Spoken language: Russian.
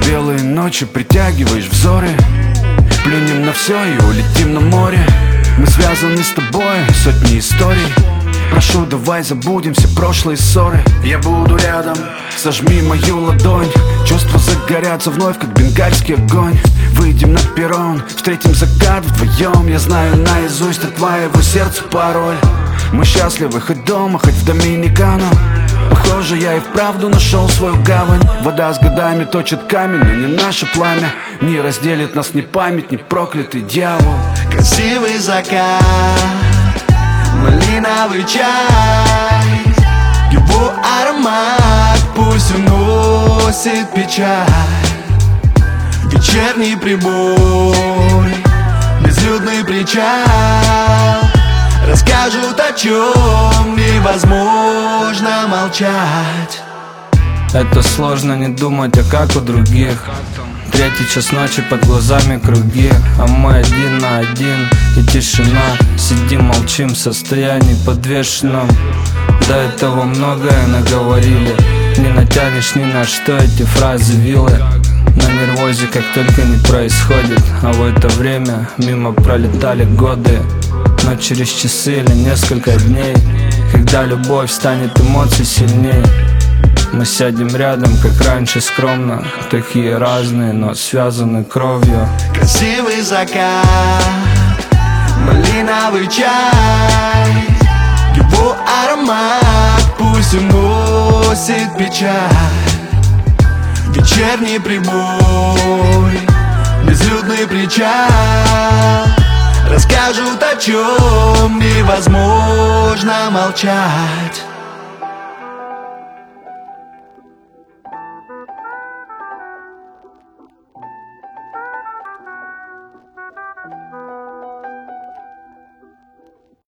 Белые ночи притягиваешь взоры. Плюнем на все и улетим на море. Мы связаны с тобой сотни историй. Прошу, давай забудем все прошлые ссоры. Я буду рядом, сожми мою ладонь. Чувства загорятся вновь, как бенгальский огонь. Выйдем на перрон, встретим закат вдвоем. Я знаю наизусть от твоего сердца пароль. Мы счастливы хоть дома, хоть в Доминикану. Похоже, я и вправду нашел свою гавань. Вода с годами точит камень, но не наше пламя. Не разделит нас ни память, ни проклятый дьявол. Красивый закат, малиновый чай, его аромат пусть уносит печаль. Вечерний прибой, безлюдный причал расскажут, о чем невозможно молчать. Это сложно не думать, а как у других. Третий час ночи, под глазами круги, а мы один на один и тишина. Сидим, молчим в состоянии подвешенном. До этого многое наговорили. Не натянешь ни на что эти фразы вилы. На нервозе как только не происходит. А в это время мимо пролетали годы. Но через часы или несколько дней, когда любовь станет эмоций сильней, мы сядем рядом, как раньше, скромно. Такие разные, но связаны кровью. Красивый закат, малиновый чай, его аромат пусть уносит печаль. Вечерний прибой, безлюдный причал расскажут, о чем невозможно молчать.